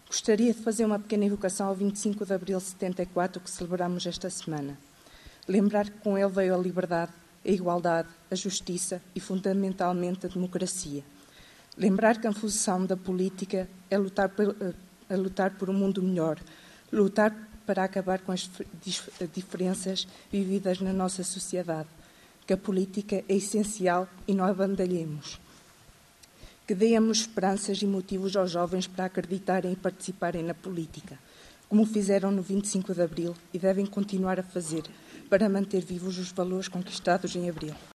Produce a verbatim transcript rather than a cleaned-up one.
Gostaria de fazer uma pequena evocação ao vinte e cinco de abril de setenta e quatro, que celebramos esta semana. Lembrar que com ele veio a liberdade, a igualdade, a justiça e, fundamentalmente, a democracia. Lembrar que a função da política é lutar por, é lutar por um mundo melhor, lutar para acabar com as diferenças vividas na nossa sociedade, que a política é essencial e não a abandalhemos. Que demos esperanças e motivos aos jovens para acreditarem e participarem na política, como fizeram no vinte e cinco de abril e devem continuar a fazer para manter vivos os valores conquistados em abril.